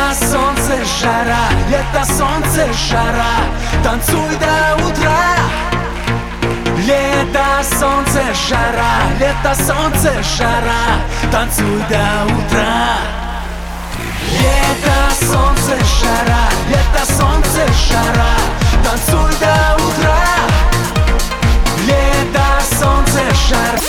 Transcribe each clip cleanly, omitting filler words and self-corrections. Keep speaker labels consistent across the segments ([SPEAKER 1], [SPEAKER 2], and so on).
[SPEAKER 1] Лето, солнце, жара, лето, солнце, жара, танцуй до утра. Лето, солнце, жара, лето, солнце, жара, танцуй до утра. Лето, солнце, жара, лето, солнце, жара, танцуй до утра. Лето, солнце, жара.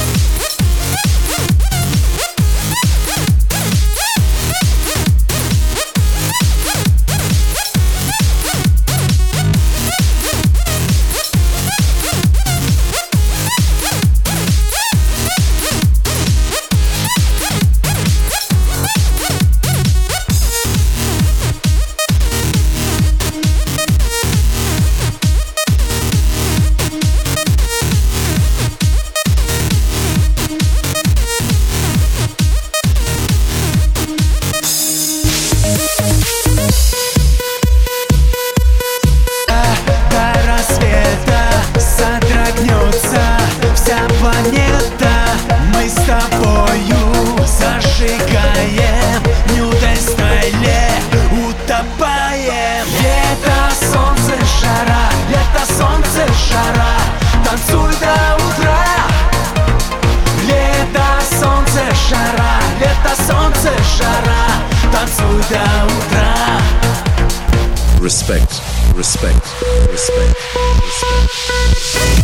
[SPEAKER 1] Планета, мы с тобою зажигаем, нюдой стайле утопаем. Лето, солнце, жара, лето, солнце, жара, танцуй до утра. Лето, солнце, жара, лето, солнце, жара, танцуй до утра.
[SPEAKER 2] Respect, respect, respect, respect.